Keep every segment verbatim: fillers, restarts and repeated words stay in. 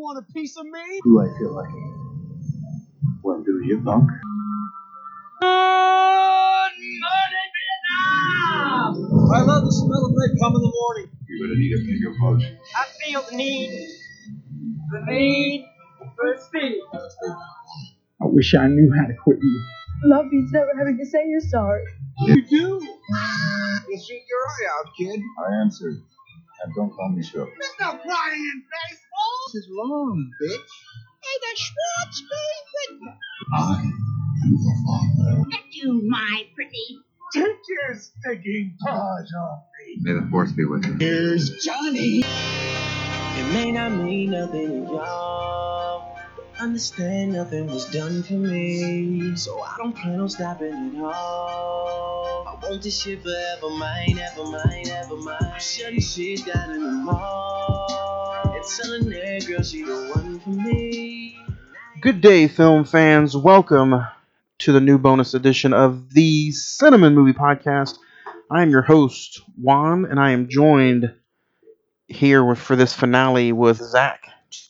want a piece of me? Do I feel lucky? Well, do you, punk? Good morning, Vietnam! I love the smell of napalm in the morning. You're gonna need a bigger boat. I feel the need, the need for speed. I wish I knew how to quit you. Love means never having to say you're sorry. You do? You shoot your eye out, kid. I answered. And don't call me Shirley. There's no crying in baseball. This is long, bitch. Hey, the Schwartz baby. I am the father. At you, my pretty. Take your stinking paws off me. May the force be with you. Here's Johnny. It may not mean nothing to y'all, but understand nothing was done for me, so I don't plan on stopping at all. I want this shit forever, mine, ever mine, ever mine. Shutting shit down in the mall. It's telling that girl she the one for me. Good day, film fans. Welcome to the new bonus edition of the Cinnamon Movie Podcast. I am your host, Juan, and I am joined here with, for this finale with Zach.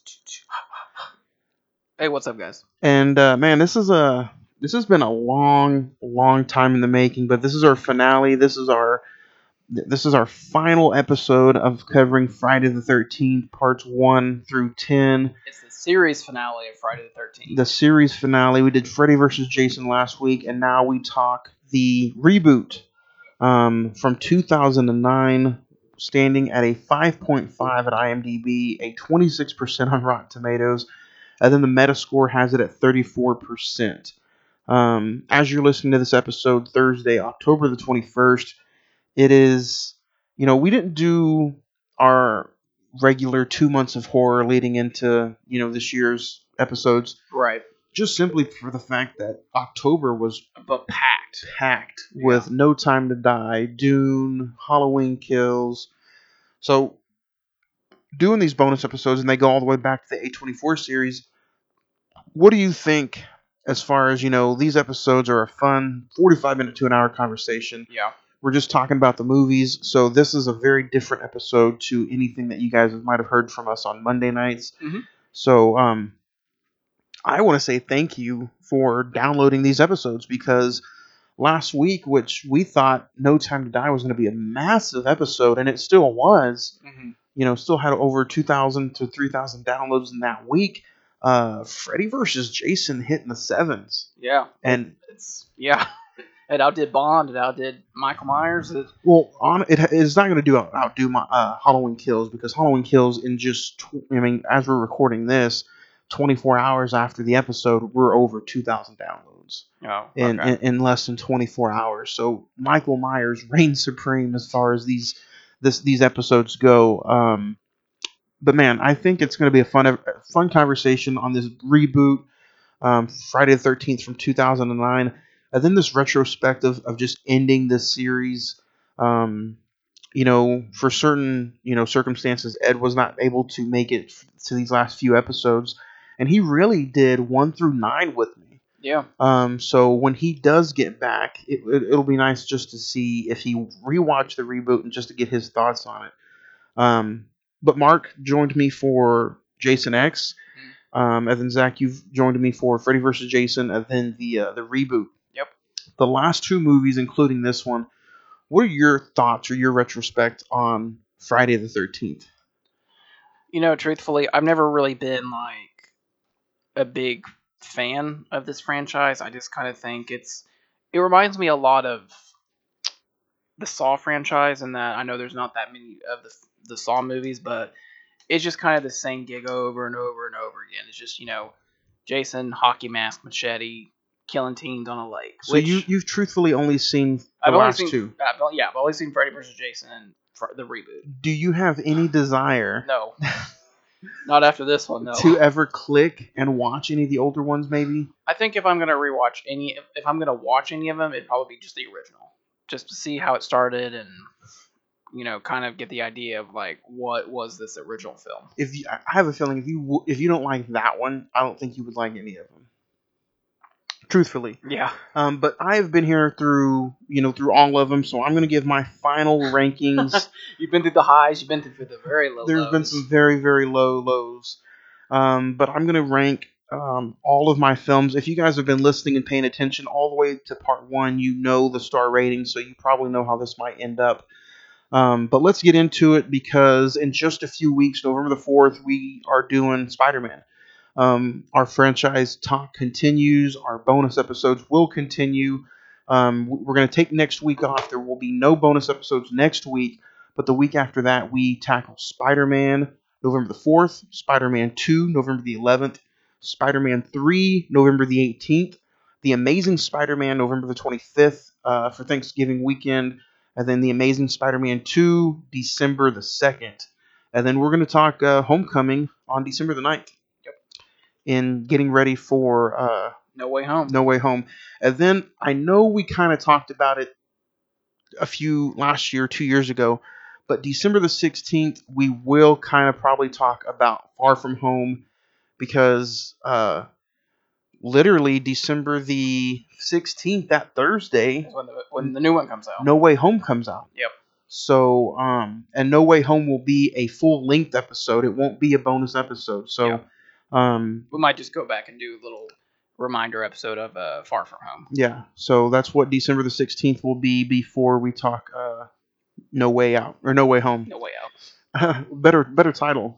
Hey, what's up, guys? And uh, man, this is a this has been a long, long time in the making, but this is our finale. This is our this is our final episode of covering Friday the thirteenth, parts one through ten. It's the series finale of Friday the thirteenth. The series finale. We did Freddy versus. Jason last week, and now we talk the reboot um, from two thousand nine, standing at a five point five at IMDb, a twenty-six percent on Rotten Tomatoes, and then the Metascore has it at thirty-four percent. Um, as you're listening to this episode, Thursday, October the twenty-first, it is, you know, we didn't do our regular two months of horror leading into, you know, this year's episodes. Right. Just simply for the fact that October was But packed. packed with No Time to Die, Dune, Halloween Kills. So, doing these bonus episodes, and they go all the way back to the A twenty-four series, what do you think as far as, you know, these episodes are a fun forty-five minute to an hour conversation? Yeah. We're just talking about the movies, so this is a very different episode to anything that you guys might have heard from us on Monday nights. Mm-hmm. So, um, I want to say thank you for downloading these episodes, because last week, which we thought No Time to Die was going to be a massive episode, and it still was, Mm-hmm. you know, still had over two thousand to three thousand downloads in that week. Uh, Freddy versus. Jason hit in the sevens. Yeah. And It's yeah. It outdid Bond. It outdid Michael Myers. It, Well, on it, it's not going to do outdo my uh, Halloween Kills, because Halloween Kills in just tw- I mean, as we're recording this, twenty-four hours after the episode, we're over two thousand downloads oh. in, Okay. in in less than twenty-four hours. So Michael Myers reigns supreme as far as these this these episodes go. Um, but man, I think it's going to be a fun fun conversation on this reboot, um, Friday the thirteenth from two thousand nine. And then this retrospective of just ending this series. Um, you know, for certain, you know, circumstances, Ed was not able to make it to these last few episodes, and he really did one through nine with me. Yeah. Um, so when he does get back, it, it, it'll be nice just to see if he rewatched the reboot and just to get his thoughts on it. Um, but Mark joined me for Jason X, um, and then Zach, you've joined me for Freddy versus. Jason, and then the uh, the reboot. Yep. The last two movies, including this one, what are your thoughts or your retrospect on Friday the thirteenth? You know, truthfully, I've never really been like a big fan of this franchise. I just kind of think it's it reminds me a lot of the Saw franchise, in that I know there's not that many of the the Saw movies, but it's just kind of the same gig over and over and over again. It's just, you know, Jason, hockey mask, machete, killing teens on a lake. So which you you've truthfully only seen the I've only last seen, two. I've, yeah, I've only seen Freddy versus. Jason and fr- the reboot. Do you have any desire No, not after this one. No. to ever click and watch any of the older ones? Maybe. I think if I'm gonna rewatch any, if, if I'm gonna watch any of them, it'd probably be just the original, just to see how it started and, you know, kind of get the idea of like what was this original film. If you, I have a feeling if you w- if you don't like that one, I don't think you would like any of them. Truthfully. Yeah. Um, but I've been here through, you know, through all of them, so I'm going to give my final rankings. You've been through the highs, you've been through the very low There's lows. been some very, very low lows. Um, but I'm going to rank um, all of my films. If you guys have been listening and paying attention all the way to part one, you know the star rating, so you probably know how this might end up. Um, but let's get into it because in just a few weeks, November the fourth, we are doing Spider-Man. Um, our franchise talk continues. Our bonus episodes will continue. Um, we're going to take next week off. There will be no bonus episodes next week, but the week after that, we tackle Spider-Man November the fourth, Spider-Man two November the eleventh, Spider-Man three November the eighteenth, The Amazing Spider-Man November the twenty-fifth uh, for Thanksgiving weekend, and then The Amazing Spider-Man two December the second. And then we're going to talk uh, Homecoming on December the ninth. In getting ready for uh, No Way Home. No Way Home. And then I know we kind of talked about it a few last year, two years ago, but December the sixteenth, we will kind of probably talk about Far From Home because uh, literally December the sixteenth, that Thursday, When the, when the new one comes out. No Way Home comes out. Yep. So, um, and No Way Home will be a full length episode. It won't be a bonus episode. So, Yep. Um, we might just go back and do a little reminder episode of uh, Far From Home. Yeah, so that's what December the sixteenth will be before we talk uh, No Way Out or No Way Home. No Way Out. better, better title.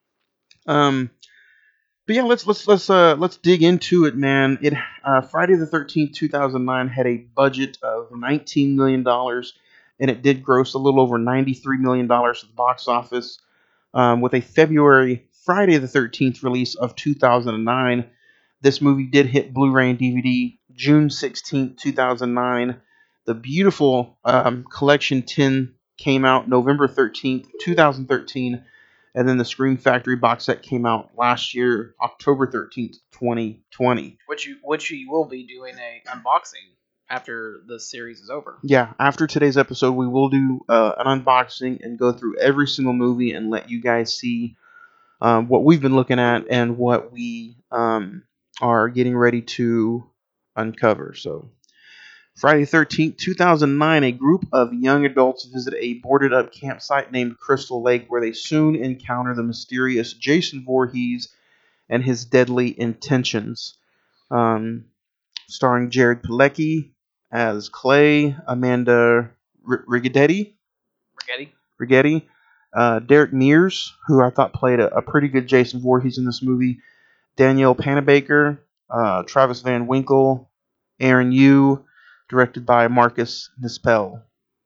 Um, but yeah, let's let's let's uh let's dig into it, man. It uh, Friday the thirteenth, two thousand nine had a budget of nineteen million dollars, and it did gross a little over ninety-three million dollars at the box office, um, with a February Friday the thirteenth release of two thousand nine. This movie did hit Blu-ray and D V D June sixteenth, two thousand nine. The beautiful um, Collection ten came out November thirteenth, two thousand thirteen. And then the Scream Factory box set came out last year, October thirteenth, twenty twenty. Which you, which you will be doing a unboxing after the series is over. Yeah, after today's episode, we will do uh, an unboxing and go through every single movie and let you guys see um, what we've been looking at and what we um, are getting ready to uncover. So, Friday the thirteenth, two thousand nine, a group of young adults visit a boarded up campsite named Crystal Lake where they soon encounter the mysterious Jason Voorhees and his deadly intentions. Um, starring Jared Padalecki as Clay, Amanda R- Rigedetti, Rigetti. Rigetti, uh, Derek Mears, who I thought played a, a pretty good Jason Voorhees in this movie, Danielle Panabaker, uh, Travis Van Winkle, Aaron Yu, directed by Marcus Nispel.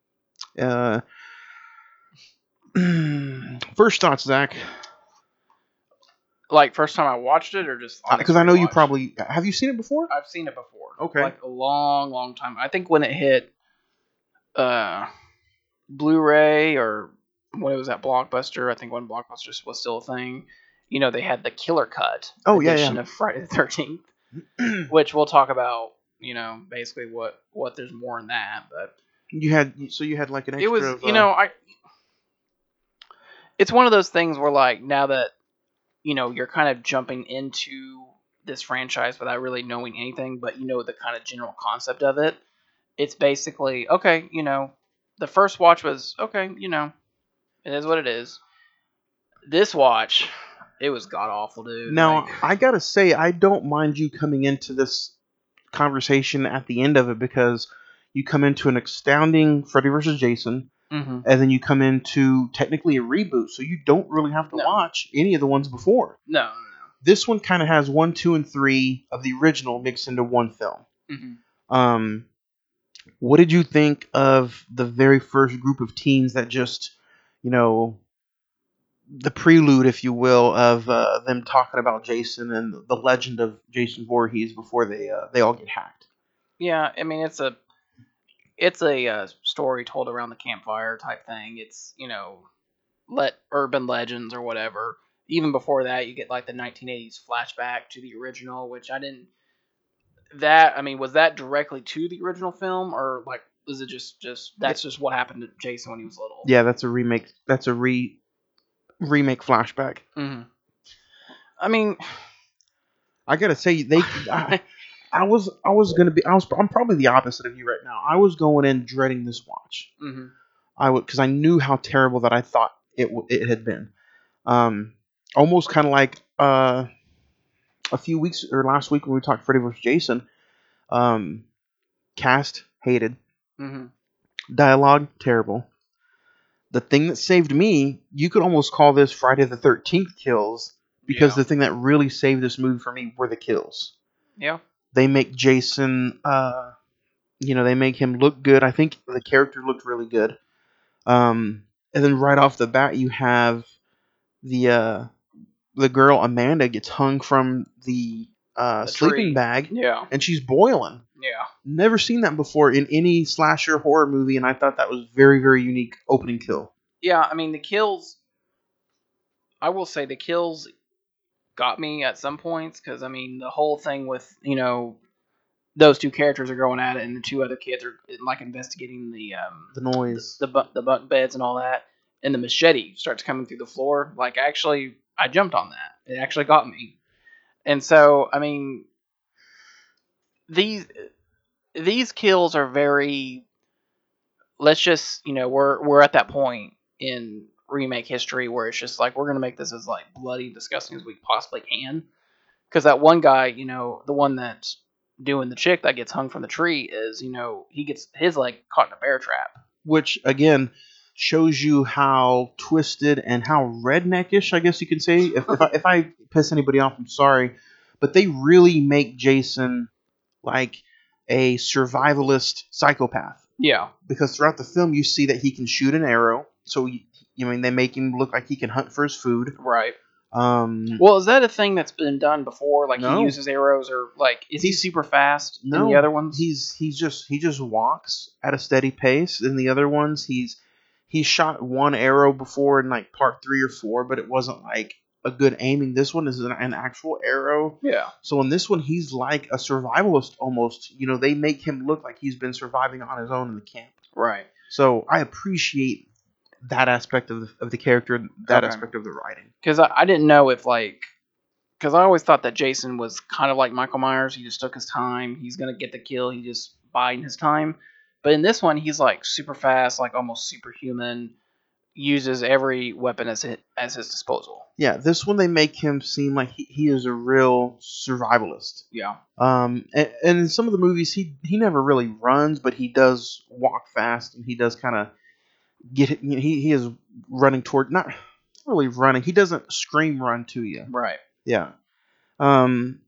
Uh, first thoughts, Zach? Like, first time I watched it, or just Because I know you probably... Have you seen it before? I've seen it before. Okay. Like, a long, long time. I think when it hit uh, Blu-ray, or when it was at Blockbuster, I think when Blockbuster was still a thing, you know, they had the Killer Cut oh, yeah, edition yeah. of Friday the thirteenth, which we'll talk about, you know, basically what, what there's more in that, but... You had... So you had, like, an extra It was, of, you uh, know, I... It's one of those things where, like, now that, you know, you're kind of jumping into this franchise without really knowing anything, but you know the kind of general concept of it. It's basically, okay, you know, the first watch was, okay, you know, it is what it is. This watch, it was god-awful, dude. Now, like, I gotta say, I don't mind you coming into this conversation at the end of it because you come into an astounding Freddy versus Jason, mm-hmm. and then you come into technically a reboot, so you don't really have to No. watch any of the ones before. No, no, This one kind of has one, two, and three of the original mixed into one film. no. Mm-hmm. Um, what did you think of the very first group of teens that just, you know, the prelude, if you will, of uh, them talking about Jason and the legend of Jason Voorhees before they uh, they all get hacked? Yeah, I mean, it's a it's a uh, story told around the campfire type thing. It's, you know, let urban legends or whatever. Even before that, you get like the nineteen eighties flashback to the original, which I didn't. That I mean, was that directly to the original film, or like was it just just that's just what happened to Jason when he was little? Yeah, that's a remake. That's a re remake flashback. Mm-hmm. I mean, I gotta say they. I, I was I was gonna be I was I'm probably the opposite of you right now. I was going in dreading this watch. mm-hmm. I would because I knew how terrible that I thought it w- it had been. Um, almost kind of like uh, a few weeks or last week when we talked Freddy versus Jason, um, cast hated, Mm-hmm. dialogue terrible. The thing that saved me, you could almost call this Friday the thirteenth kills, because Yeah. the thing that really saved this movie for me were the kills. Yeah. They make Jason, uh, you know, they make him look good. I think the character looked really good. Um, and then right off the bat, you have the uh, the girl Amanda gets hung from the, uh, The sleeping tree. bag, Yeah. and she's boiling. Yeah. Never seen that before in any slasher horror movie, and I thought that was very, very unique opening kill. Yeah, I mean, the kills, I will say the kills got me at some points, because, I mean, the whole thing with, you know, those two characters are going at it, and the two other kids are, like, investigating the, um, The noise. the, the, bu- the bunk beds and all that, and the machete starts coming through the floor. Like, actually, I jumped on that. It actually got me. And so, I mean, these these kills are very, let's just, you know, we're we're at that point in remake history where it's just like, we're gonna make this as like bloody and disgusting as we possibly can. Because that one guy, you know, the one that's doing the chick that gets hung from the tree, is, you know, he gets his leg caught in a bear trap. Which, again, shows you how twisted and how redneckish, I guess you can say. If, if, I, if I piss anybody off, I'm sorry. But they really make Jason like a survivalist psychopath. Yeah. Because throughout the film, you see that he can shoot an arrow. So, you, you mean, they make him look like he can hunt for his food. Right. Um, Well, is that a thing that's been done before? Like, No. he uses arrows, or like, is he super fast no, in the other ones? he's he's just he just walks at a steady pace. In the other ones, he's he shot one arrow before in like part three or four, but it wasn't like a good aiming. This one is an, an actual arrow. Yeah. So in this one, he's like a survivalist almost. You know, they make him look like he's been surviving on his own in the camp. Right. So I appreciate that aspect of the, of the character, that Okay. aspect of the writing. Because I, I didn't know if, like, because I always thought that Jason was kind of like Michael Myers. He just took his time. He's going to get the kill. He just biding his time. But in this one, he's like super fast, like almost superhuman, uses every weapon as his, as his disposal. Yeah, this one they make him seem like he, he is a real survivalist. Yeah. Um, and, and in some of the movies, he he never really runs, but he does walk fast, and he does kind of get it. You know, he he is running toward, not really running. He doesn't scream run to you. Right. Yeah. Um,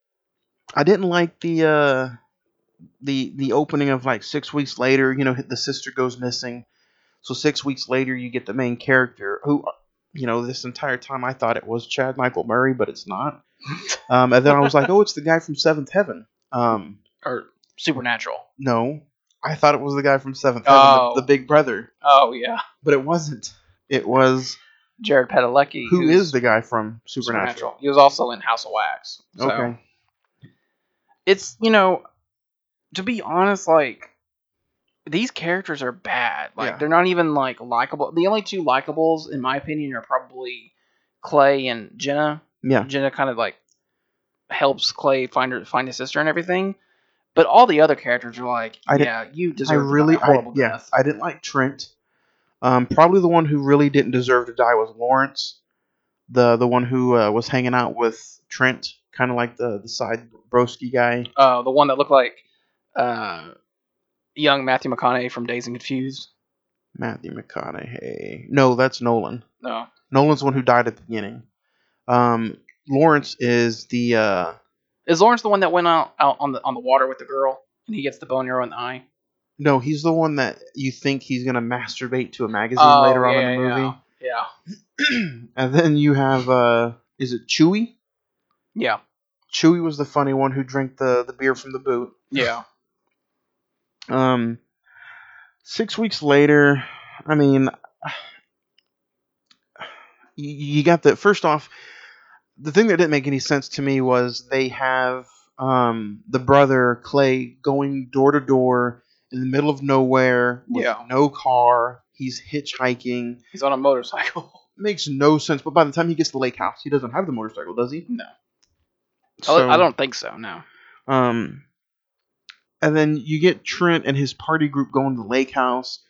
I didn't like the uh the the opening of like six weeks later. You know, the sister goes missing, so six weeks later you get the main character who, you know, this entire time I thought it was Chad Michael Murray, but it's not. Um, and then I was like, oh, it's the guy from Seventh Heaven. Um, Or Supernatural. no, I thought it was the guy from Seventh Heaven, Oh. the, the big brother, Oh, yeah. but it wasn't. It was Jared Padalecki. who who's is the guy from Supernatural. Supernatural. He was also in House of Wax. So Okay. It's, you know, to be honest, like, these characters are bad. Like, Yeah. they're not even, like, likable. The only two likables, in my opinion, are probably Clay and Jenna. Yeah. Jenna kind of, like, helps Clay find her, find his sister and everything. But all the other characters are like, I did- yeah, you I deserve really, a horrible I, yeah, death. I didn't like Trent. Um, probably the one who really didn't deserve to die was Lawrence, the the one who uh, was hanging out with Trent, kind of like the the side broski guy. Uh, the one that looked like uh, young Matthew McConaughey from Dazed and Confused. Matthew McConaughey. No, that's Nolan. No. Nolan's the one who died at the beginning. Um, Lawrence is the. Uh, Is Lawrence the one that went out, out on the on the water with the girl, and he gets the bone arrow in the eye? no, he's the one that you think he's gonna masturbate to a magazine Oh, later on yeah, in the movie. Yeah. And then you have, uh, is it Chewie? Yeah. Chewie was the funny one who drank the, the beer from the boot. Yeah. Um, six weeks later, I mean, you, you got the, first off, the thing that didn't make any sense to me was they have um, the brother, Clay, going door to door in the middle of nowhere with Yeah. no car. He's hitchhiking. He's on a motorcycle. Makes no sense. But by the time he gets to the lake house, he doesn't have the motorcycle, does he? No. So, I don't think so, no. Um, and then you get Trent and his party group going to the lake house.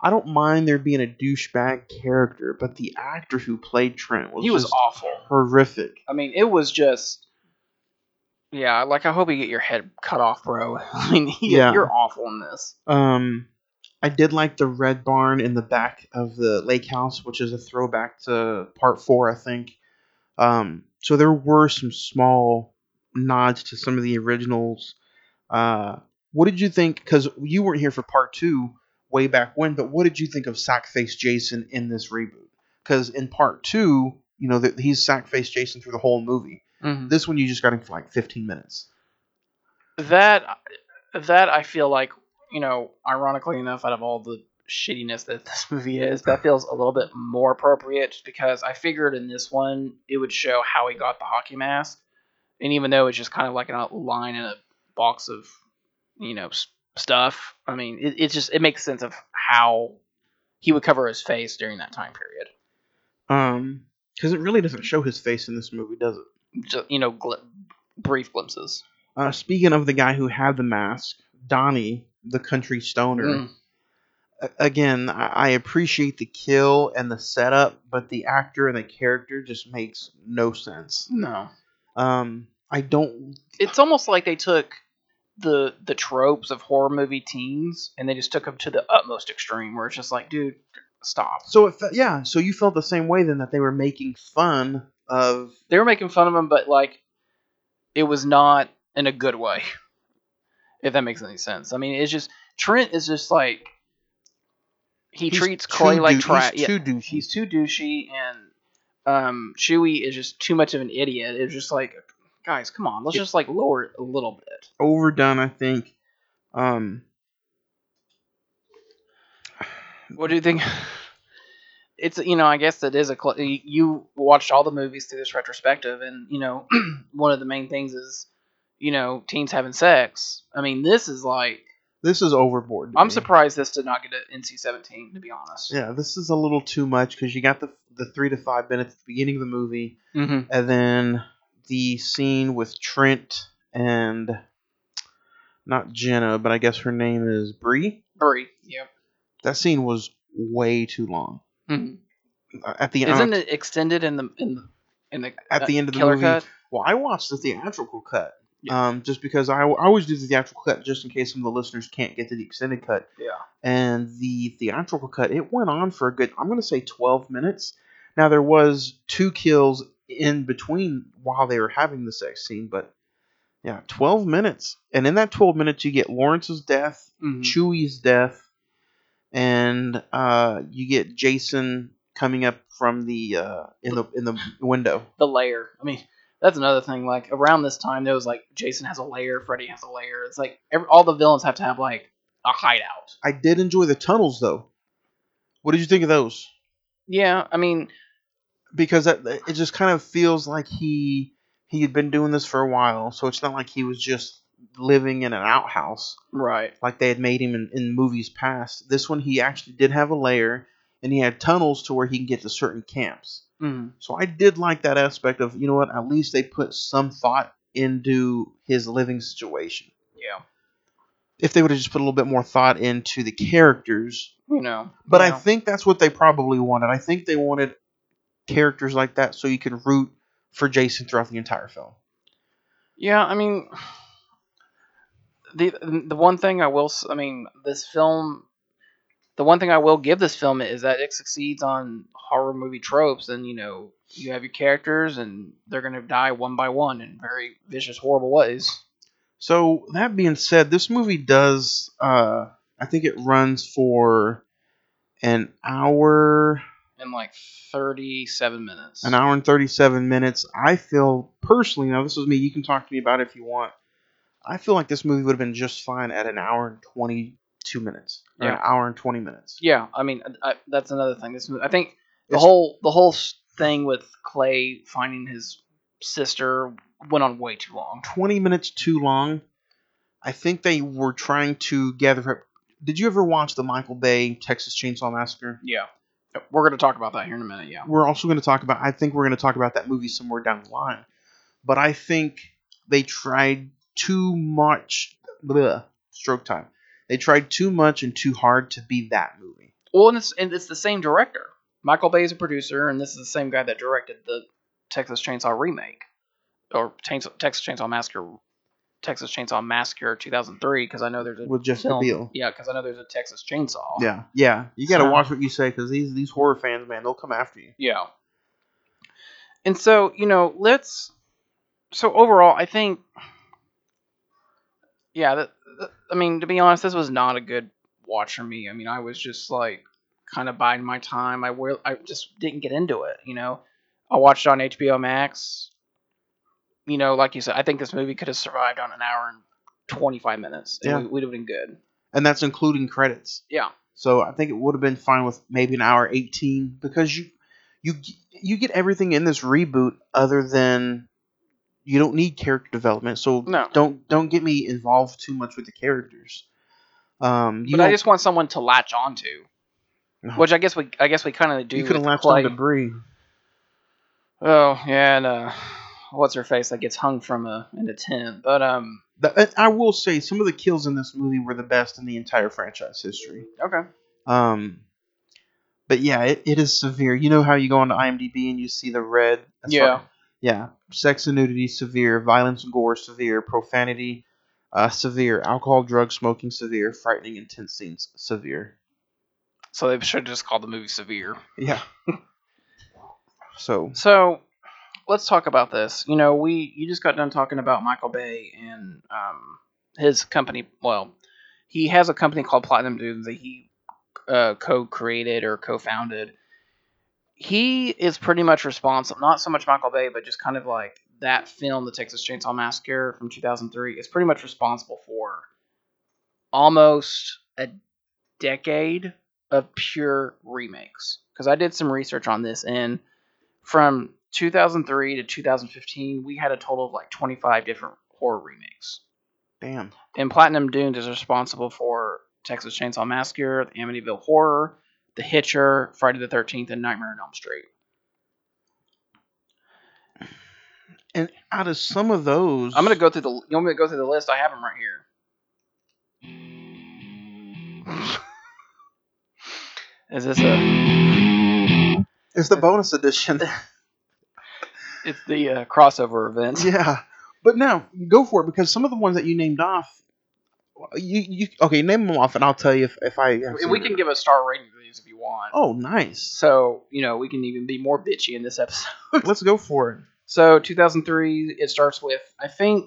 I don't mind there being a douchebag character, but the actor who played Trent was He was just awful. horrific. I mean, it was just, yeah. Like, I hope you get your head cut off, bro. I mean, he, Yeah. you're awful in this. Um, I did like the red barn in the back of the lake house, which is a throwback to part four, I think. Um, so there were some small nods to some of the originals. Uh, what did you think? Because you weren't here for part two way back when, but what did you think of Sackface Jason in this reboot? Because in part two, you know, the, he's Sackface Jason through the whole movie. Mm-hmm. This one, you just got him for like fifteen minutes. That, that I feel like, you know, ironically enough, out of all the shittiness that this movie is, that feels a little bit more appropriate, just because I figured in this one it would show how he got the hockey mask, and even though it's just kind of like a line in a box of, you know, stuff, I mean, it, it just it makes sense of how he would cover his face during that time period. Um, because it really doesn't show his face in this movie, does it? Just, you know, gl- brief glimpses. Uh, speaking of the guy who had the mask, Donnie, the country stoner. Mm. Again, I appreciate the kill and the setup, but the actor and the character just makes no sense. No. Um, I don't. It's almost like they took the the tropes of horror movie teens and they just took them to the utmost extreme, where it's just like, dude, stop. So it, fe- yeah. So you felt the same way then, that they were making fun of. They were making fun of him, but like, it was not in a good way. If that makes any sense. I mean, it's just Trent is just like. He He's treats Clay too like dou- trash. he's too douchey. He's too douchey, and um, Chewie is just too much of an idiot. It's just like, guys, come on, let's It- just like lower it a little bit. Overdone, I think. Um, What do you think? It's, you know, I guess it is a cl- you watched all the movies through this retrospective, and you know, one of the main things is, you know, teens having sex. I mean, this is like. This is overboard. to I'm me. surprised this did not get an N C seventeen, to be honest. Yeah, this is a little too much because you got the the three to five minutes at the beginning of the movie, Mm-hmm. and then the scene with Trent and not Jenna, but I guess her name is Bree. Bree, yep. That scene was way too long. Mm-hmm. At the Isn't uh, it extended in the in the in the at the uh, end of the killer movie? cut? Well, I watched the theatrical cut. Yeah. Um, just because I, I always do the theatrical cut just in case some of the listeners can't get to the extended cut. Yeah. And the theatrical cut, it went on for a good, I'm going to say twelve minutes. Now, there was two kills in between while they were having the sex scene, but yeah, twelve minutes. And in that twelve minutes, you get Lawrence's death, Mm-hmm. Chewie's death, and uh, you get Jason coming up from the uh, in the in the window. The lair. I mean, that's another thing. Like around this time, there was like Jason has a lair, Freddy has a lair. It's like every, all the villains have to have like a hideout. I did enjoy the tunnels, though. What did you think of those? Yeah, I mean, Because that, it just kind of feels like he he had been doing this for a while, so it's not like he was just living in an outhouse right. like they had made him in, in movies past. This one, he actually did have a lair, and he had tunnels to where he can get to certain camps. Mm-hmm. So I did like that aspect of, you know what, at least they put some thought into his living situation. Yeah. If they would have just put a little bit more thought into the characters. You know. But you I know. think that's what they probably wanted. I think they wanted characters like that so you can root for Jason throughout the entire film. Yeah, I mean, the the one thing I will, s- I mean, this film, the one thing I will give this film is that it succeeds on horror movie tropes, and you know, you have your characters, and they're gonna die one by one in very vicious, horrible ways. So that being said, this movie does, uh, I think it runs for an hour, In like thirty-seven minutes. an hour and thirty-seven minutes. I feel personally, now this is me, you can talk to me about it if you want. I feel like this movie would have been just fine at an hour and twenty-two minutes, or Yeah. an hour and twenty minutes. Yeah, I mean, I, that's another thing. This movie, I think the It's- whole the whole s- thing with Clay finding his sister went on way too long. twenty minutes too long. I think they were trying to gather up. Did you ever watch the Michael Bay Texas Chainsaw Massacre? Yeah, we're gonna talk about that here in a minute. Yeah. We're also going to talk about, I think we're going to talk about that movie somewhere down the line. But I think they tried too much, bleh, stroke time. They tried too much and too hard to be that movie. Well, and it's and it's the same director. Michael Bay is a producer, and this is the same guy that directed the Texas Chainsaw remake, or Chainsaw, Texas Chainsaw Massacre, Texas Chainsaw Massacre two thousand three. Because I know there's a With Jessica film, Biel. Yeah, because I know there's a Texas Chainsaw. Yeah, yeah. You got to So- watch what you say because these these horror fans, man, they'll come after you. Yeah. And so, you know, let's. So overall, I think. Yeah, that, that- I mean, to be honest, this was not a good watch for me. I mean, I was just like kind of biding my time. I will, I just didn't get into it. You know, I watched it on H B O Max. You know, like you said, I think this movie could have survived on an hour and twenty-five minutes. And Yeah. we, we'd have been good. And that's including credits. Yeah. So I think it would have been fine with maybe an hour eighteen because you you you get everything in this reboot other than you don't need character development. So No. don't don't get me involved too much with the characters. Um, you But I don't- just want someone to latch onto, No. which I guess we, I guess we kind of do. you could have with latched Clay. on to Bree. Oh yeah, and uh, what's her face that gets hung from a in a tent? But um, The, I will say some of the kills in this movie were the best in the entire franchise history. okay. Um, but yeah, it, it is severe. You know how you go onto IMDb and you see the red? That's Yeah. like- yeah. Sex and nudity, severe. Violence and gore, severe. Profanity, uh, severe. Alcohol, drug smoking, severe. Frightening, intense scenes, severe. So they should have just called the movie Severe. Yeah. so, So let's talk about this. You know, we you just got done talking about Michael Bay and um his company. Well, he has a company called Platinum Dunes that he uh, co-created or co-founded. He is pretty much responsible, not so much Michael Bay, but just kind of like that film, The Texas Chainsaw Massacre from two thousand three, is pretty much responsible for almost a decade of pure remakes. Because I did some research on this, and from two thousand three to two thousand fifteen, we had a total of like twenty-five different horror remakes. damn. And Platinum Dunes is responsible for Texas Chainsaw Massacre, the Amityville Horror, The Hitcher, Friday the thirteenth, and Nightmare on Elm Street. And out of some of those, I'm gonna go through the. You want me to go through the list? I have them right here. Is this a? It's the bonus edition. It's the uh, crossover event. yeah. But now, go for it because some of the ones that you named off, you you okay? Name them off, and I'll tell you if if I. have And seen we them. can give a star rating to these if you want. Oh, nice. So you know we can even be more bitchy in this episode. Let's go for it. So two thousand three, it starts with, I think,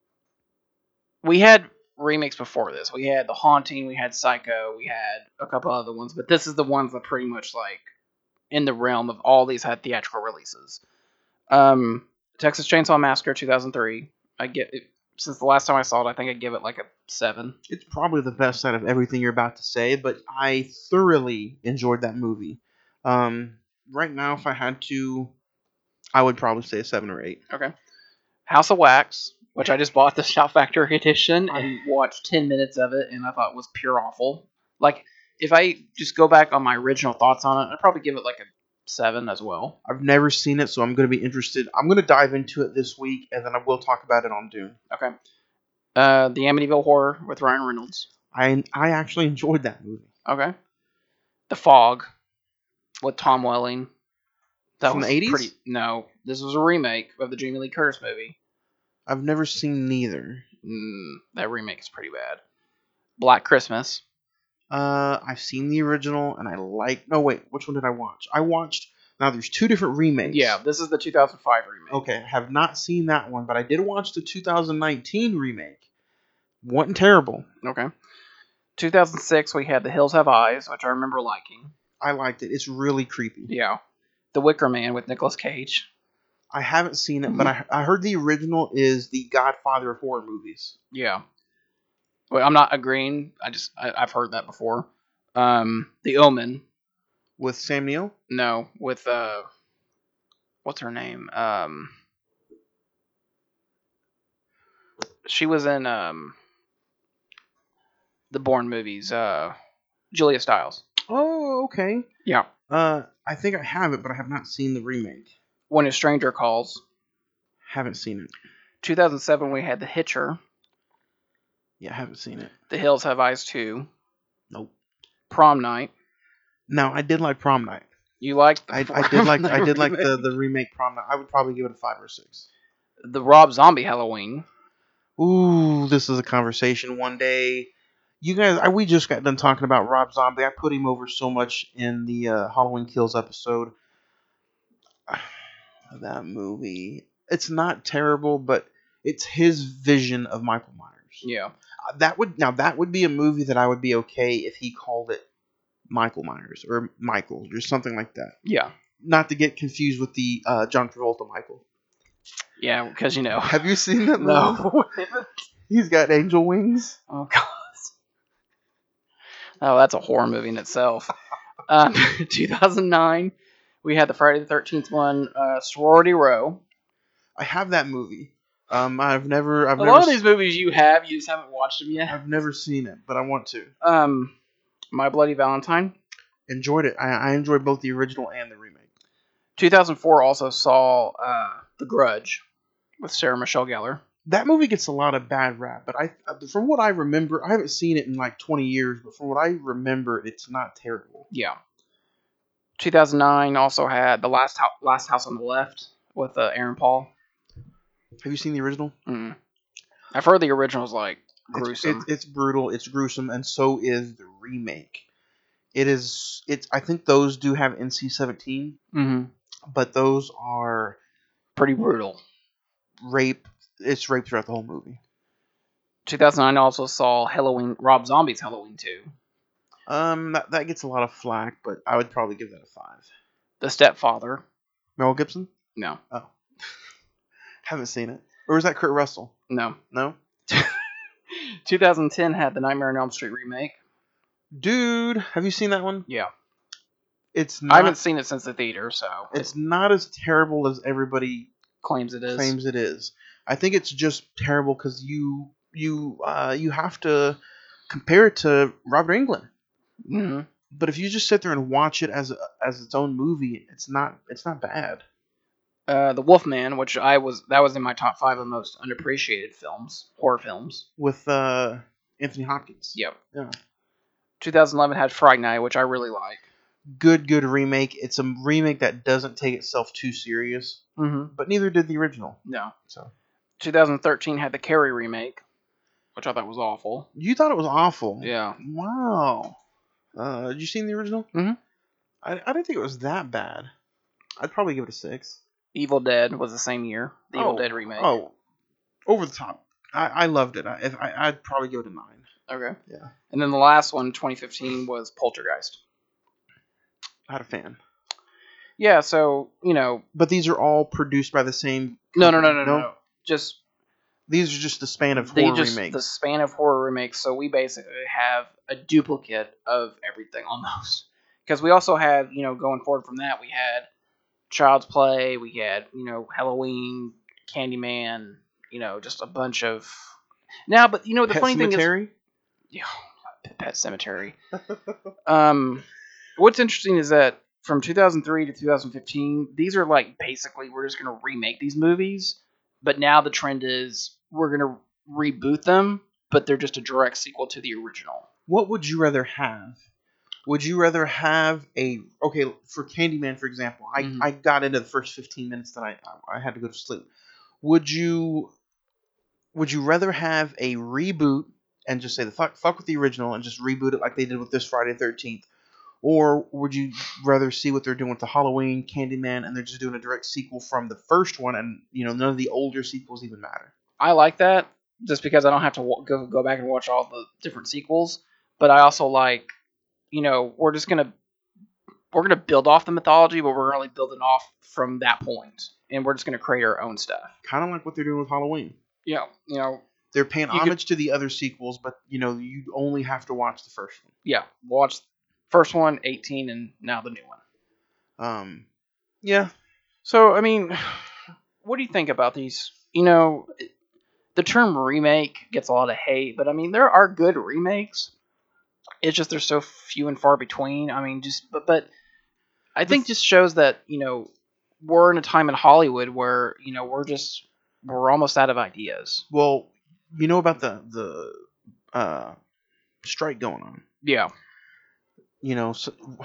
we had remakes before this. We had The Haunting, we had Psycho, we had a couple other ones, but this is the ones that pretty much like in the realm of all these had theatrical releases. Um, Texas Chainsaw Massacre two thousand three. I get it, since the last time I saw it, I think I give it like a seven. It's probably the best out of everything you're about to say, but I thoroughly enjoyed that movie. Um, right now, if I had to, I would probably say a seven or eight. Okay. House of Wax, which I just bought the Shout Factory edition and watched ten minutes of it, and I thought was pure awful. Like, if I just go back on my original thoughts on it, I'd probably give it like a seven as well. I've never seen it, so I'm going to be interested. I'm going to dive into it this week, and then I will talk about it on Dune. Okay. Uh, the Amityville Horror with Ryan Reynolds. I I actually enjoyed that movie. Okay. The Fog with Tom Welling. That From was the eighties? pretty- No, this was a remake of the Jamie Lee Curtis movie. I've never seen neither. Mm, that remake is pretty bad. Black Christmas. Uh, I've seen the original, and I like. No, wait, which one did I watch? I watched. Now, there's two different remakes. Yeah, this is the two thousand five remake. Okay, I have not seen that one, but I did watch the two thousand nineteen remake. Wasn't terrible. Okay. two thousand six, we had The Hills Have Eyes, which I remember liking. I liked it. It's really creepy. Yeah. The Wicker Man with Nicolas Cage. I haven't seen it, but I, I heard the original is the Godfather of horror movies. Yeah. Well, I'm not agreeing. I just I, I've heard that before. Um, The Omen. With Sam Neill? No, with uh, what's her name? Um, she was in um, the Bourne movies. Uh, Julia Stiles. Oh, okay. Yeah. Uh, I think I have it, but I have not seen the remake. When a Stranger Calls. Haven't seen it. two thousand seven, we had The Hitcher. Yeah, I haven't seen it. The Hills Have Eyes two. Nope. Prom Night. Now, I did like Prom Night. You like? I, I did like I did like the, the remake Prom Night. I would probably give it a five or six. the Rob Zombie Halloween. Ooh, this is a conversation one day. You guys, I, we just got done talking about Rob Zombie. I put him over so much in the uh, Halloween Kills episode. That movie, it's not terrible, but it's his vision of Michael Myers. Yeah. Uh, That would now that would be a movie that I would be okay if he called it Michael Myers or Michael or something like that. Yeah. Not to get confused with the uh, John Travolta Michael. Yeah, because you know. Have you seen that movie? No. He's got angel wings. Oh god. Oh, that's a horror movie in itself. Um, two thousand nine, we had the Friday the thirteenth one, uh, Sorority Row. I have that movie. Um, I've never. I've A never. lot of s- these movies you have, you just haven't watched them yet. I've never seen it, but I want to. Um, My Bloody Valentine. Enjoyed it. I, I enjoyed both the original and the remake. two thousand four also saw uh, The Grudge with Sarah Michelle Gellar. That movie gets a lot of bad rap, but I, from what I remember, I haven't seen it in like twenty years, but from what I remember, it's not terrible. Yeah. two thousand nine also had The Last, Ho- Last House on the Left with uh, Aaron Paul. Have you seen the original? Mm. I've heard the original's like It's, gruesome. it's, it's brutal. It's gruesome, and so is the remake. It is. It's. I think those do have N C seventeen, hmm but those are Pretty brutal. rape. It's rape throughout the whole movie. two thousand nine also saw Halloween, Rob Zombie's Halloween two. Um, that, that gets a lot of flack, but I would probably give that a five. The Stepfather. Mel Gibson? No. Oh, haven't seen it. Or is that Kurt Russell? No. No. two thousand ten had the Nightmare on Elm Street remake. Dude, have you seen that one? Yeah. It's I not. haven't seen it since the theater, so It's not as terrible as everybody claims it is. claims it is. I think it's just terrible because you you uh, you have to compare it to Robert Englund. hmm But if you just sit there and watch it as a, as its own movie, it's not it's not bad. Uh, the Wolfman, which I was that was in my top five of the most unappreciated films, horror films. With uh, Anthony Hopkins. Yep. Yeah. two thousand eleven had Fright Night, which I really like. Good, good remake. It's a remake that doesn't take itself too serious, Mm-hmm. but neither did the original. No. So two thousand thirteen had the Carrie remake, which I thought was awful. you thought it was awful. Yeah. Wow. Uh, did you see the original? Mhm. I I didn't think it was that bad. I'd probably give it a six. Evil Dead was the same year. The Evil Oh, Dead remake. Oh, over the top. I, I loved it. I, if I I'd probably give it a nine. Okay. Yeah. And then the last one, twenty fifteen, was Poltergeist. Not a fan. Yeah, so, you know... But these are all produced by the same. No, no, no, no, no. No? no. Just... These are just the span of They horror just... remakes. The span of horror remakes, so we basically have a duplicate of everything almost. Because we also had, you know, going forward from that, we had Child's Play, we had, you know, Halloween, Candyman, you know, just a bunch of... Now, but, you know, the Pet funny Sematary? thing is... Yeah, Pet Cemetery. um, what's interesting is that from two thousand three to two thousand fifteen, these are like basically we're just going to remake these movies, but now the trend is we're going to reboot them, but they're just a direct sequel to the original. What would you rather have? Would you rather have a okay for Candyman, for example? I, Mhm. I got into the first fifteen minutes that I I had to go to sleep. Would you would you rather have a reboot and just say the fuck fuck with the original and just reboot it like they did with this Friday the thirteenth, or would you rather see what they're doing with the Halloween, Candyman, and they're just doing a direct sequel from the first one, and you know none of the older sequels even matter? I like that just because I don't have to wa- go go back and watch all the different sequels, but I also like, you know, we're just gonna we're gonna build off the mythology, but we're really building off from that point, and we're just gonna create our own stuff. Kind of like what they're doing with Halloween. Yeah, you know, They're paying You homage to the other sequels, but you know you only have to watch the first one. yeah, watch first one, eighteen, and now the new one. Um, yeah, So, I mean, what do you think about these? You know, the term remake gets a lot of hate, but I mean, there are good remakes. It's just they're so few and far between. I mean, just but but I think just shows that, you know, we're in a time in Hollywood where, you know, we're just we're almost out of ideas. well, you know about the the uh, strike going on. Yeah. You know, so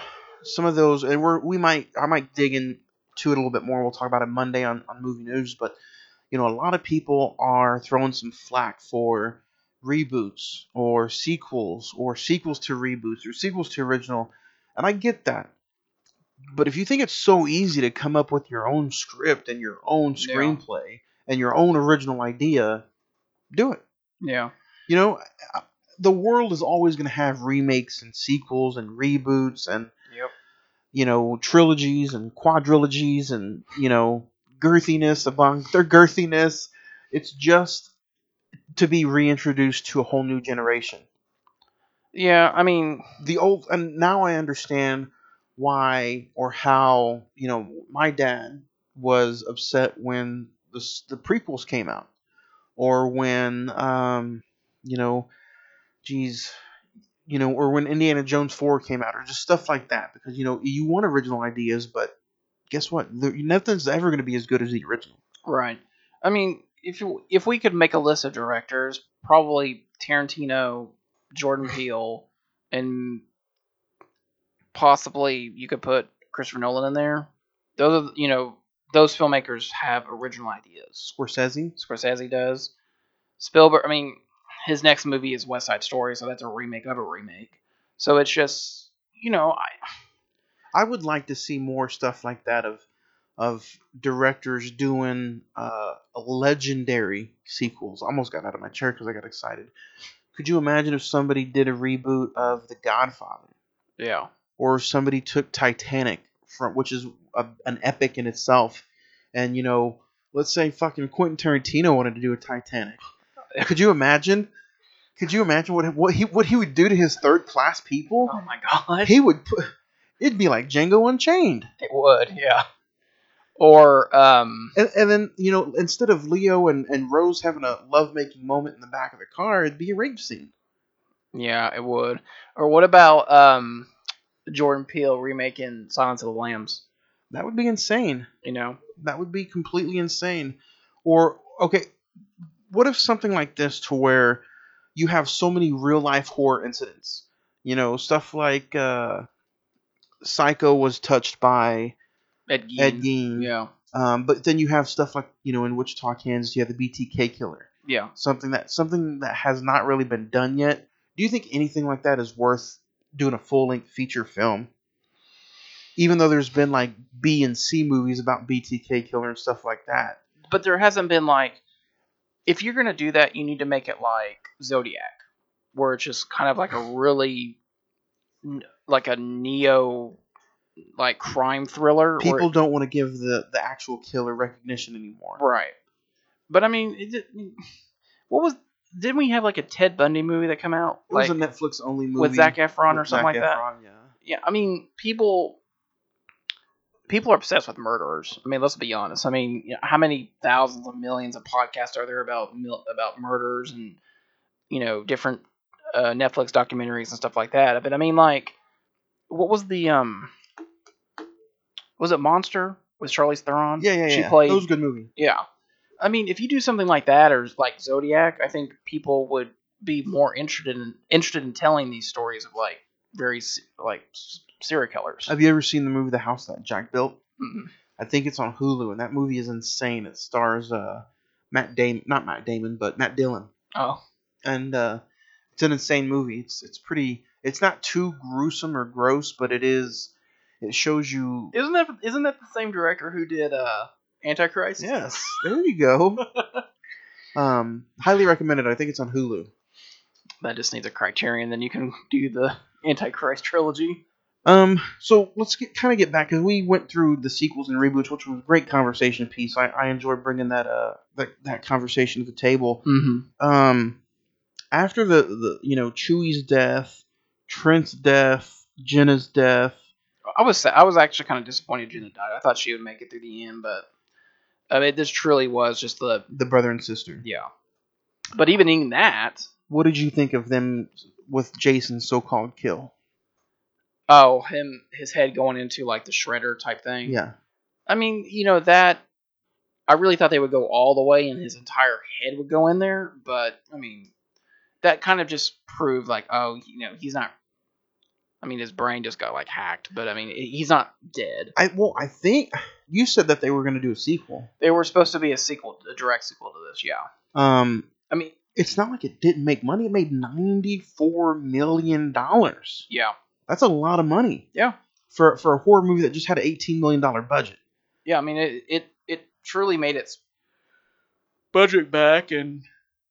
some of those, and we're we might I might dig into it a little bit more. We'll talk about it Monday on, on movie news, but you know, a lot of people are throwing some flack for reboots or sequels or sequels to reboots or sequels to original, and I get that. But if you think it's so easy to come up with your own script and your own Yeah. screenplay and your own original idea, do it. Yeah. You know, the world is always going to have remakes and sequels and reboots and, Yep. you know, trilogies and quadrilogies and, you know, girthiness among their girthiness. It's just to be reintroduced to a whole new generation. Yeah, I mean, The old, and now I understand why or how, you know, my dad was upset when the s- the prequels came out, or when, um, you know, geez, you know, or when Indiana Jones four came out, or just stuff like that, because you know you want original ideas, but guess what? There- Nothing's ever going to be as good as the original. right. I mean, if you, if we could make a list of directors, probably Tarantino, Jordan Peele, and possibly you could put Christopher Nolan in there. Those are, you know, those filmmakers have original ideas. Scorsese. Scorsese does. Spielberg, I mean, his next movie is West Side Story, so that's a remake of a remake. So it's just, you know, I I would like to see more stuff like that of of directors doing uh, legendary sequels. I almost got out of my chair because I got excited. Could you imagine if somebody did a reboot of The Godfather, yeah, or if somebody took Titanic, from which is a, an epic in itself, and you know, let's say fucking Quentin Tarantino wanted to do a Titanic. Could you imagine? Could you imagine what what he what he would do to his third class people? oh my god, He would put. It'd be like Django Unchained. it would, yeah. Or um, And, and then, you know, instead of Leo and, and Rose having a lovemaking moment in the back of the car, it'd be a rape scene. yeah, it would. Or what about um, Jordan Peele remaking Silence of the Lambs? That would be insane. You know, That would be completely insane. Or, okay, what if something like this to where you have so many real life horror incidents? You know, stuff like uh, Psycho was touched by Ed Gein. Ed Gein. Yeah, Um, but then you have stuff like, you know, in Wichita, Kansas, you have the B T K killer. yeah. Something that something that has not really been done yet. Do you think anything like that is worth doing a full length feature film? Even though there's been like B and C movies about B T K killer and stuff like that. But there hasn't been like, if you're gonna do that, you need to make it like Zodiac, where it's just kind of like a really, like a neo, like crime thriller. People where it, don't want to give the, the actual killer recognition anymore. right. But I mean, it, what was? Didn't we have like a Ted Bundy movie that come out? It was like, a Netflix only movie with Zac Efron or with something Zac like that. Efron, yeah. Yeah, I mean, people people are obsessed with murderers. I mean, let's be honest. I mean, you know, how many thousands of millions of podcasts are there about mil- about murders and, you know, different uh, Netflix documentaries and stuff like that? But I mean, like, what was the um, was it Monster with Charlize Theron? Yeah, yeah, She yeah. played. That was a good movie. Yeah, I mean, if you do something like that or like Zodiac, I think people would be more interested in interested in telling these stories of like very se- like s- serial killers. Have you ever seen the movie The House That Jack Built? Mm-mm. I think it's on Hulu, and that movie is insane. It stars uh, Matt Damon, not Matt Damon, but Matt Dillon, Oh, and uh, it's an insane movie. It's it's pretty. It's not too gruesome or gross, but it is. It shows you. isn't that isn't that the same director who did uh Antichrist? Yes, there you go. um, highly recommended. I think it's on Hulu. That just needs a Criterion, then you can do the Antichrist trilogy. Um, so let's get kind of get back because we went through the sequels and reboots, which was a great conversation piece. I, I enjoyed bringing that uh that, that conversation to the table. Mm-hmm. Um, after the, the you know Chewie's death, Trent's death, Jenna's death. I was I was actually kind of disappointed Jenna died. I thought she would make it through the end, but I mean, this truly was just the The brother and sister. yeah. But even in that, What did you think of them with Jason's so-called kill? oh, him his head going into like the shredder type thing. Yeah. I mean, you know that. I really thought they would go all the way and his entire head would go in there, but I mean, that kind of just proved like, oh, you know, he's not I mean, his brain just got like hacked, but I mean, he's not dead. I well, I think you said that they were going to do a sequel. They were supposed to be a sequel, a direct sequel to this. Yeah. Um, I mean, it's not like it didn't make money. It made ninety-four million dollars. Yeah. That's a lot of money. Yeah. For for a horror movie that just had an eighteen million dollar budget. Yeah, I mean, it, it it truly made its budget back, and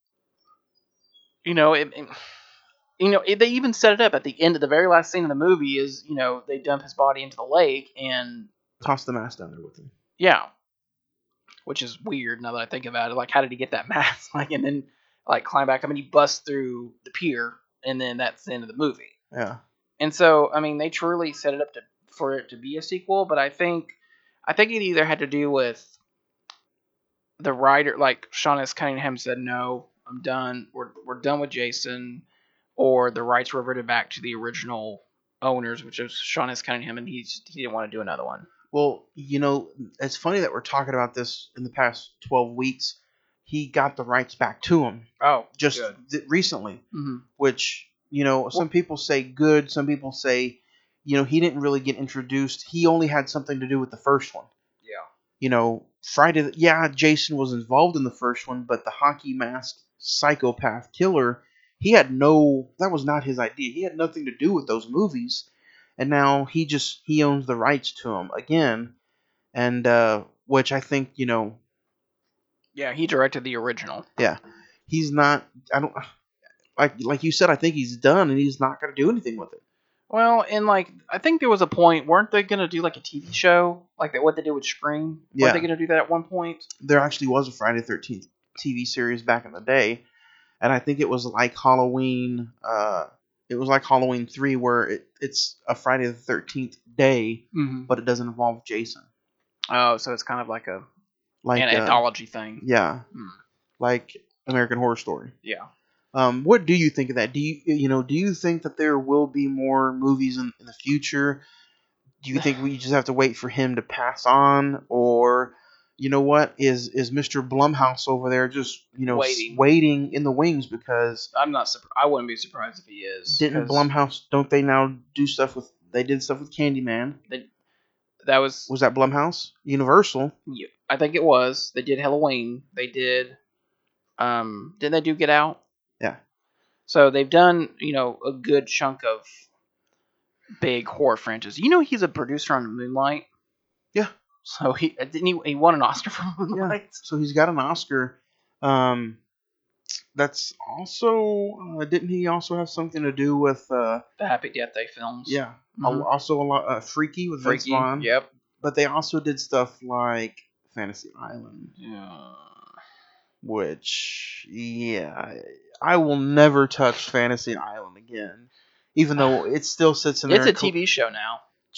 you know, it, it you know, it, they even set it up at the end of the very last scene of the movie. Is you know they dump his body into the lake and toss the mask down there with him. Yeah, which is weird now that I think about it. Like, how did he get that mask? Like, and then like climb back up and he busts through the pier, and then that's the end of the movie. Yeah. And so, I mean, they truly set it up to for it to be a sequel, but I think, I think it either had to do with the writer, like Sean S. Cunningham said, no, I'm done. We're we're done with Jason, or the rights reverted back to the original owners, which is Sean S. Cunningham, and he's he didn't want to do another one. Well, you know, it's funny that we're talking about this in the past twelve weeks. He got the rights back to him. Oh, just good. th- recently, mm-hmm. which, you know, some well, people say good, some people say, you know, he didn't really get introduced. He only had something to do with the first one. Yeah. You know, Friday, the, yeah, Jason was involved in the first one, but the hockey masked psychopath killer, he had no, that was not his idea. He had nothing to do with those movies. And now he just, he owns the rights to them again. And, uh, which I think, you know. Yeah, he directed the original. Yeah. He's not, I don't, like, like you said, I think he's done and he's not going to do anything with it. Well, and like, I think there was a point, weren't they going to do like a T V show? Like that, what they did with Scream? Yeah. Weren't they going to do that at one point? There actually was a Friday the thirteenth T V series back in the day. And I think it was like Halloween, uh, it was like Halloween three where it, it's a Friday the thirteenth day, mm-hmm. but it doesn't involve Jason. Oh, so it's kind of like a like an uh, anthology thing. Yeah. Hmm. Like American Horror Story. Yeah. Um, what do you think of that? Do you you know do you think that there will be more movies in, in the future? Do you think we just have to wait for him to pass on, or you know what is is Mister Blumhouse over there just you know waiting, s- waiting in the wings because I'm not surprised. I wouldn't be surprised if he is. Didn't Blumhouse? Don't they now do stuff with? They did stuff with Candyman. They, that was was that Blumhouse? Universal. Yeah, I think it was. They did Halloween. They did. Um, didn't they do Get Out? Yeah. So they've done, you know, a good chunk of big horror franchises. You know, he's a producer on Moonlight. Yeah. So he didn't he, he won an Oscar for Moonlight. Yeah. So he's got an Oscar. Um, that's also uh, didn't he also have something to do with uh, the Happy Death Day films? Yeah. Mm-hmm. Also a lot uh, Freaky with Vince Freaky. Vaughn. Yep. But they also did stuff like Fantasy Island. Yeah. Which, yeah, I will never touch Fantasy Island again. Even though it still sits in there. It's a T V show now.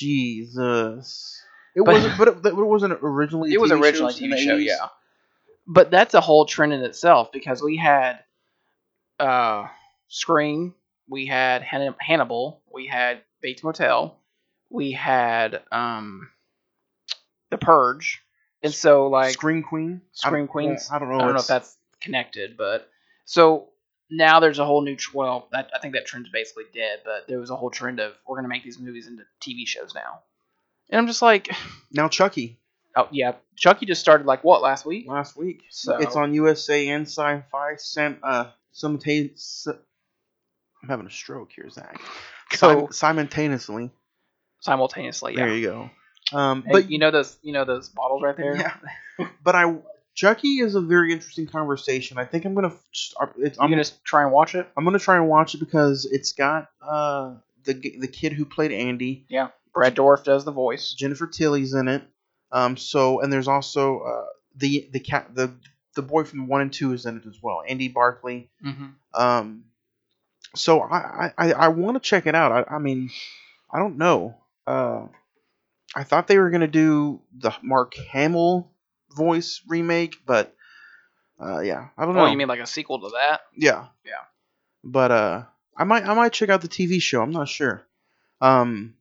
Jesus. It But- wasn't, but it, it wasn't originally a It was T V originally a show T in V the show, eighties? yeah. But that's a whole trend in itself because we had uh, Scream, we had Han- Hannibal, we had Bates Motel, we had um, The Purge, and so like Scream Queen? Scream I don't- Queens. I don't know. I don't know it's- if that's connected, but so now there's a whole new twelve. That I think that trend's basically dead, but there was a whole trend of we're gonna make these movies into T V shows now, and I'm just like, Now Chucky. oh yeah, Chucky just started like what last week? Last week. So It's on U S A and Sci-Fi. Sam, uh, simultaneous, I'm having a stroke here, Zach. So- Sim- simultaneously. simultaneously. Yeah. There you go. Um, Hey, but you know those you know those bottles right there. Yeah. But I, Chucky is a very interesting conversation. I think I'm gonna. Start, it's, I'm I'm gonna try and watch it. I'm gonna try and watch it because it's got uh the the kid who played Andy. Yeah. Brad Dourif does the voice. Jennifer Tilly's in it. Um. So and there's also uh the the cat the the boy from one and two is in it as well. Andy Barkley. Mm-hmm. Um. So I I, I want to check it out. I I mean I don't know. Uh. I thought they were gonna do the Mark Hamill voice remake, but uh, yeah, I don't know. Oh, you mean like a sequel to that? Yeah, Yeah. But uh, I might I might check out the T V show. I'm not sure. Um,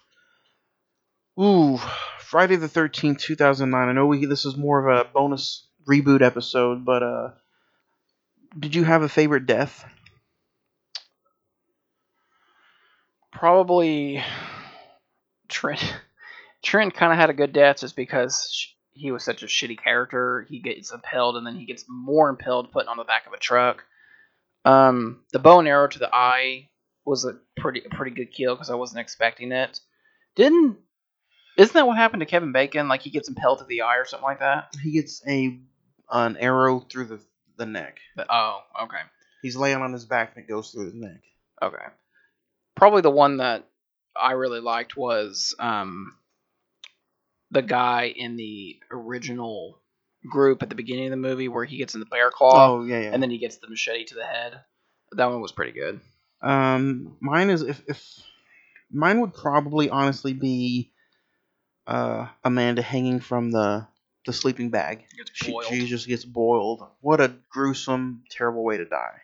ooh, Friday the thirteenth, two thousand nine. I know we this is more of a bonus reboot episode, but uh, did you have a favorite death? Probably Trent. Trent kind of had a good death just because sh- he was such a shitty character. He gets impaled and then he gets more impaled put on the back of a truck. Um, the bow and arrow to the eye was a pretty a pretty good kill because I wasn't expecting it. Didn't isn't that what happened to Kevin Bacon? Like he gets impaled to the eye or something like that. He gets a an arrow through the the neck. The, oh, okay, He's laying on his back and it goes through his neck. okay. Probably the one that I really liked was um, the guy in the original group at the beginning of the movie where he gets in the bear claw. Oh yeah, yeah. And then he gets the machete to the head. That one was pretty good. Um, mine is if if mine would probably honestly be uh Amanda hanging from the the sleeping bag. Gets She, boiled. she just gets boiled. What a gruesome, terrible way to die.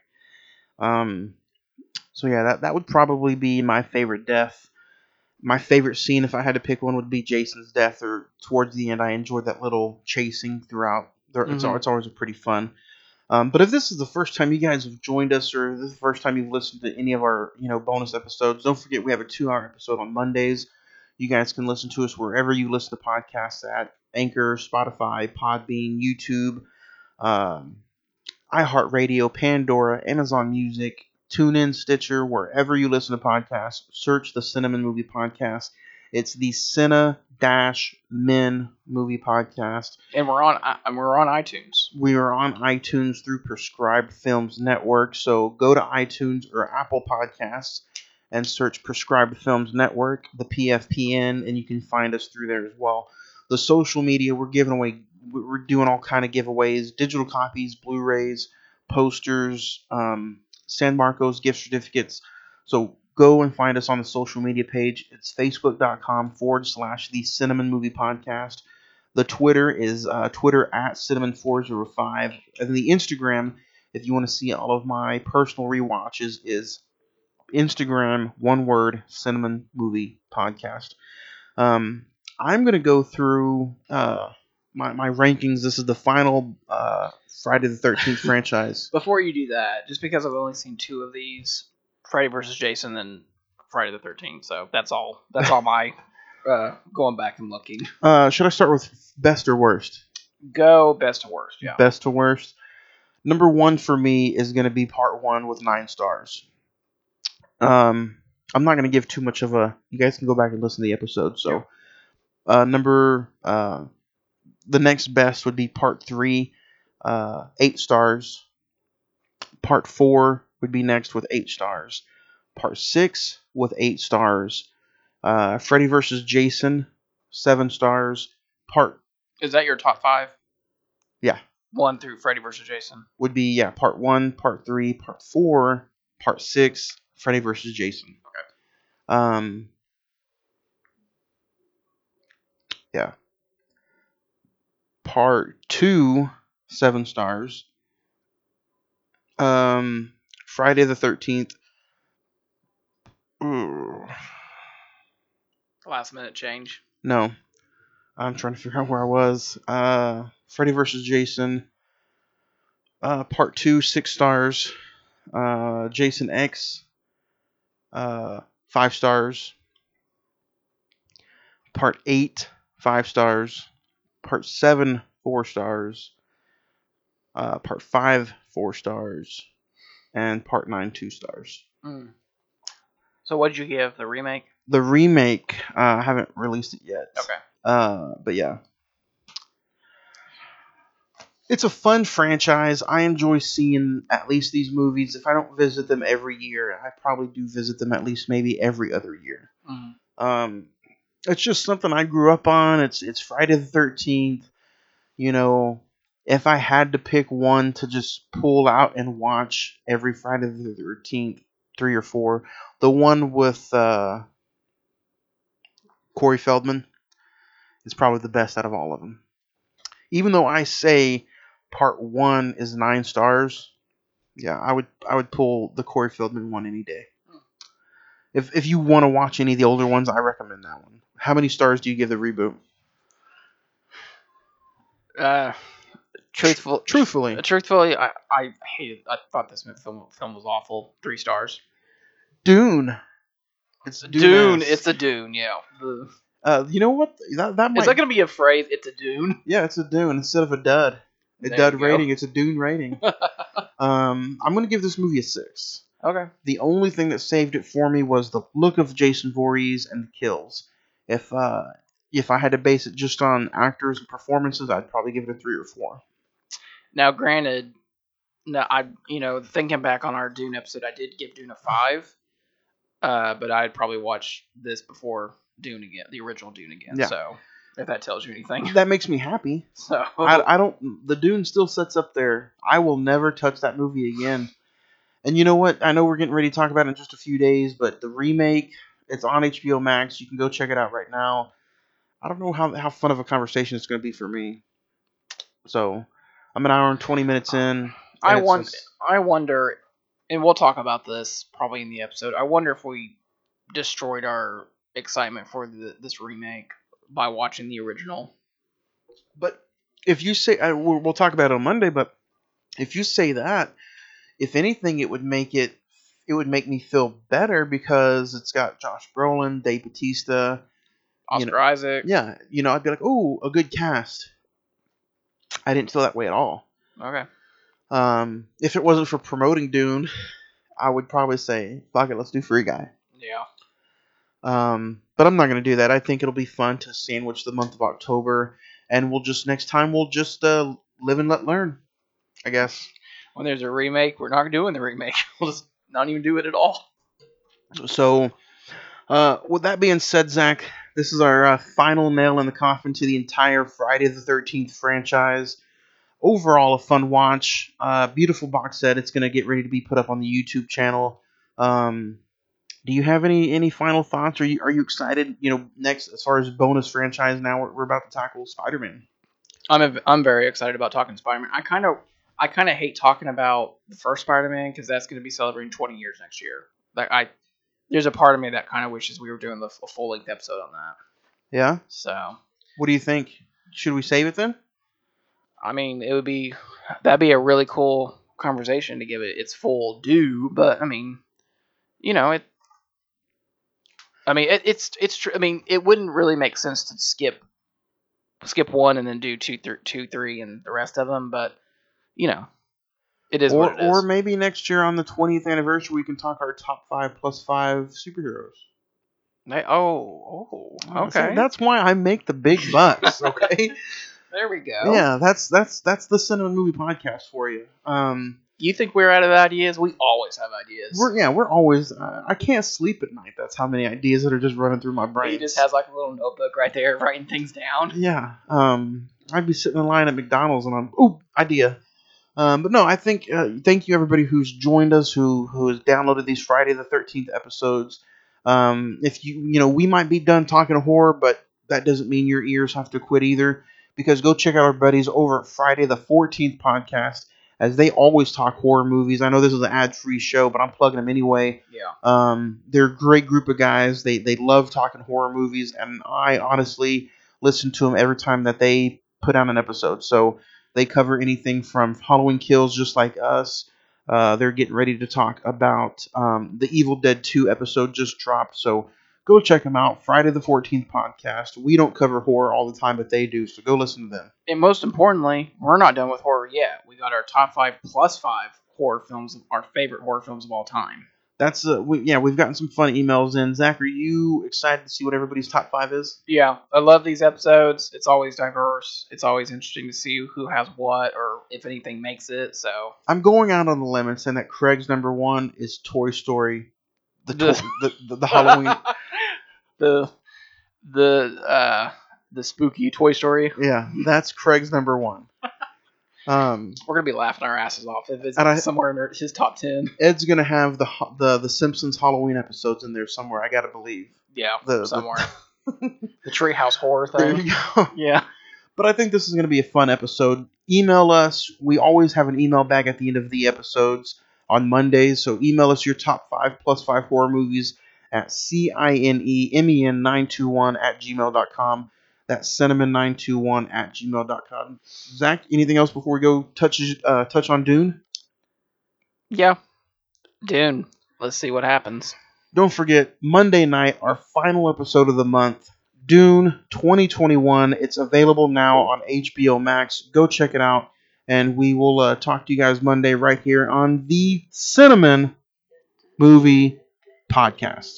Um, so yeah, that that would probably be my favorite death. My favorite scene, if I had to pick one, would be Jason's death. Or towards the end, I enjoyed that little chasing throughout. There, it's Mhm. it's always a pretty fun. Um, but if this is the first time you guys have joined us, or this is the first time you've listened to any of our you know bonus episodes, don't forget we have a two-hour episode on Mondays. You guys can listen to us wherever you listen to podcasts at: Anchor, Spotify, Podbean, YouTube, um, iHeartRadio, Pandora, Amazon Music, TuneIn, Stitcher, wherever you listen to podcasts. Search the Cinnamon Movie Podcast. It's the Cinna Dash Men Movie Podcast. And we're on uh, and we're on iTunes. We are on iTunes through Prescribed Films Network. So go to iTunes or Apple Podcasts and search Prescribed Films Network, the P F P N, and you can find us through there as well. The social media, we're giving away, we're doing all kind of giveaways: digital copies, Blu-rays, posters, um, San Marcos gift certificates. So go and find us on the social media page. It's facebook.com forward slash the Cinnamon Movie Podcast. The Twitter is uh, Twitter at Cinnamon four oh five. And the Instagram, if you want to see all of my personal rewatches, is Instagram, one word, Cinnamon Movie Podcast. Um, I'm going to go through uh, my, my rankings. This is the final uh, Friday the thirteenth franchise. Before you do that, just because I've only seen two of these, Freddy versus Jason and Friday the thirteenth, so that's all. That's all my uh, going back and looking. Uh, should I start with best or worst? Go best to worst, yeah. Best to worst. Number one for me is going to be part one with nine stars. Um, I'm not going to give too much of a. You guys can go back and listen to the episode. So, uh, number uh, the next best would be part three, uh, eight stars. Part four would be next with eight stars. Part six with eight stars. Uh, Freddy versus Jason, seven stars. Part Is that your top five? yeah One through Freddy versus Jason. would be yeah part one, part three, part four, part six. Freddy versus Jason. Okay. Um. Yeah. Part two, seven stars. Um, Friday the thirteenth. Last minute change. No, I'm trying to figure out where I was. Uh, Freddy versus Jason. Uh, part two, six stars. Uh, Jason X. Uh, five stars. Part eight, five stars. Part seven, four stars. Uh, part five, four stars. And part nine, two stars. Mm. So what did you give the remake? The remake, uh, I haven't released it yet. Okay. Uh, but yeah. It's a fun franchise. I enjoy seeing at least these movies. If I don't visit them every year, I probably do visit them at least maybe every other year. Mm-hmm. Um, it's just something I grew up on. It's it's Friday the thirteenth. You know, if I had to pick one to just pull out and watch every Friday the thirteenth, three or four, the one with uh, Corey Feldman is probably the best out of all of them. Even though I say part one is nine stars, yeah, I would I would pull the Corey Feldman one any day. If if you want to watch any of the older ones, I recommend that one. How many stars do you give the reboot? Uh, truthful, Truthfully, truthfully, I, I hated. I thought this film film was awful. Three stars. Dune. It's Dune. Dune. It's a Dune. Yeah. The, Uh, you know what? That that might. is that going to be a phrase? It's a Dune. Yeah, it's a Dune instead of a dud. A There dud you go. rating. It's a Dune rating. um, I'm gonna give this movie a six. Okay. The only thing that saved it for me was the look of Jason Voorhees and the kills. If uh, if I had to base it just on actors and performances, I'd probably give it a three or four. Now, granted, no, I you know thinking back on our Dune episode, I did give Dune a five, uh, but I'd probably watch this before Dune again, the original Dune again. Yeah. So if that tells you anything, That makes me happy. so I, I don't. The Dune still sits up there. I will never touch that movie again. And you know what? I know we're getting ready to talk about it in just a few days, but the remake, it's on H B O Max. You can go check it out right now. I don't know how how fun of a conversation it's going to be for me. So I'm an hour and twenty minutes in. and I it's want, just- I wonder, and we'll talk about this probably in the episode. I wonder if we destroyed our excitement for the, this remake by watching the original. But if you say, I, we'll, we'll talk about it on Monday. But if you say that, if anything, it would make it, it would make me feel better because it's got Josh Brolin, Dave Bautista, Oscar you know, Isaac. yeah. You know, I'd be like, oh, a good cast. I didn't feel that way at all. Okay. Um, if it wasn't for promoting Dune, I would probably say, fuck it, let's do Free Guy. Yeah. Um, but I'm not going to do that. I think it'll be fun to sandwich the month of October, and we'll just, next time, we'll just uh, live and let learn, I guess. When there's a remake, we're not doing the remake. We'll just not even do it at all. So, uh, with that being said, Zach, this is our uh, final nail in the coffin to the entire Friday the thirteenth franchise. Overall, a fun watch. Uh, beautiful box set. It's going to get ready to be put up on the YouTube channel. Um, do you have any any final thoughts? Are you are you excited? You know, next as far as bonus franchise, now we're, we're about to tackle Spider-Man. I'm a, I'm very excited about talking Spider-Man. I kind of I kind of hate talking about the first Spider-Man because that's going to be celebrating twenty years next year. Like I, there's a part of me that kind of wishes we were doing the a full length episode on that. Yeah. So, What do you think? Should we save it then? I mean, it would be that'd be a really cool conversation to give it its full due. But I mean, you know it. I mean, it, it's it's true. I mean, it wouldn't really make sense to skip skip one and then do two, th- two, three, and the rest of them. But you know, it is Or what it is. or maybe next year on the twentieth anniversary, we can talk our top five plus five superheroes. They- oh, oh, So okay. that's why I make the big bucks. Okay. There we go. Yeah, that's that's that's the Cinema Movie Podcast for you. Um, You think we're out of ideas? We always have ideas. we're yeah, we're always. Uh, I can't sleep at night. That's how many ideas that are just running through my brain. He just has like a little notebook right there, writing things down. Yeah. Um, I'd be sitting in line at McDonald's and I'm ooh idea. Um, but no, I think uh, thank you everybody who's joined us, who who has downloaded these Friday the thirteenth episodes. Um, if you you know we might be done talking horror, but that doesn't mean your ears have to quit either. Because go check out our buddies over at Friday the fourteenth podcast, as they always talk horror movies. I know this is an ad-free show, but I'm plugging them anyway. Yeah. Um, they're a great group of guys. They they love talking horror movies, and I honestly listen to them every time that they put out an episode. So they cover anything from Halloween Kills, just like us. Uh, they're getting ready to talk about um, the Evil Dead two episode just dropped. So go check them out. Friday the fourteenth podcast. We don't cover horror all the time, but they do. So go listen to them. And most importantly, we're not done with horror yet. We got our top five plus five horror films, our favorite horror films of all time. That's uh, we, yeah. We've gotten some fun emails in. Zach, are you excited to see what everybody's top five is? Yeah, I love these episodes. It's always diverse. It's always interesting to see who has what or if anything makes it. So I'm going out on the limb and saying that Craig's number one is Toy Story, the The- to- the, the, the Halloween. the the uh, the spooky Toy Story. Yeah, that's Craig's number one. Um, We're gonna be laughing our asses off if it's And I- somewhere in his top ten. Ed's gonna have the ho- the the Simpsons Halloween episodes in there somewhere. I gotta believe. Yeah, The- the- somewhere. The Treehouse horror There thing. you go. Yeah. But I think this is going to be a fun episode. Email us. We always have an email bag at the end of the episodes on Mondays. So email us your top five plus five horror movies at C-I-N-E-M-E-N nine two one at gmail dot com. That's cinnamon nine two one at gmail dot com. Zach, anything else before we go touch uh, touch on Dune? Yeah. Dune. Let's see what happens. don't forget, Monday night, our final episode of the month, Dune twenty twenty-one. It's available now on H B O Max. Go check it out. And we will uh, talk to you guys Monday right here on the Cinnamon Movie Podcast.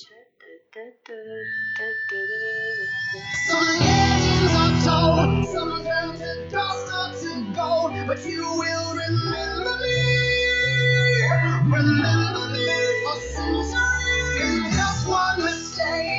Some legends are told, some of them the dust are to gold, but you will remember.